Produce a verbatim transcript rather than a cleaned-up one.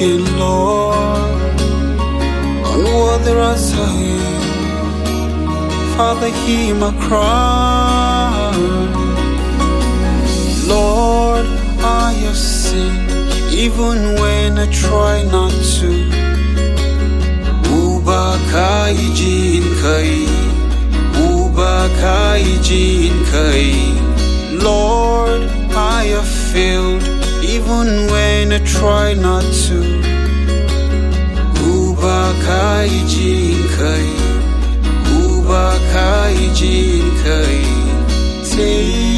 speaking, Lord, unworthy as I am. Father, hear my cry. Lord, I have sinned, even when I try not to. Uba kai jin kai, Uba kai jin kai. Lord, I have failed, even when I try not to. Uba kai jin kai, Uba kai jin kai. Take